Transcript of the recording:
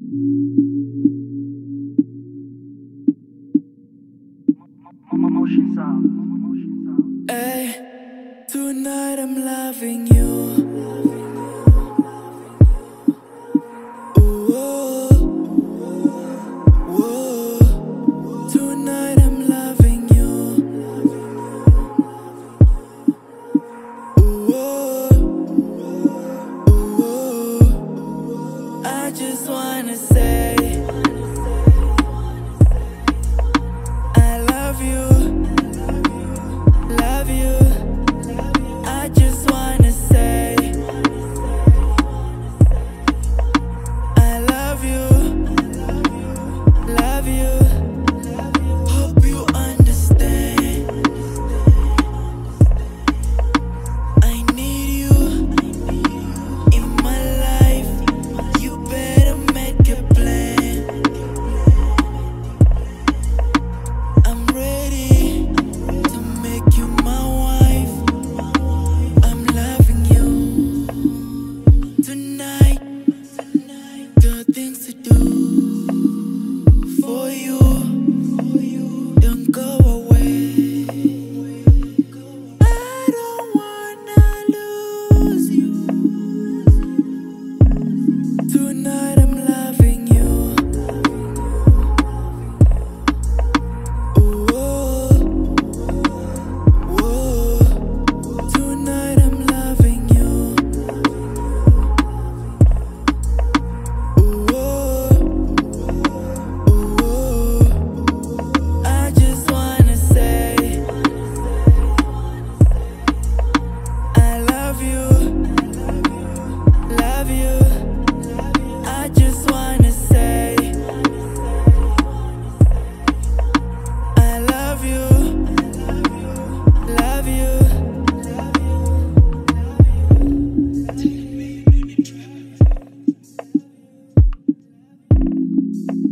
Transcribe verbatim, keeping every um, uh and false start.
Hey, tonight I'm loving you. Ooh, whoa. Tonight I'm loving you. Ooh, ooh. I just wanna say I love you. Love you. I just wanna say I love you. Love you. Hope you understand. I need you in my life. You better make a plan. I'm ready to make you my wife. I'm loving you tonight. Got things to do for you. Don't go away. I don't wanna lose you. Tonight I'm loving you. Ooh, whoa. Tonight I'm loving you. Ooh, ooh. I just wanna say I love you. Love you. I just wanna say I love you. Love you.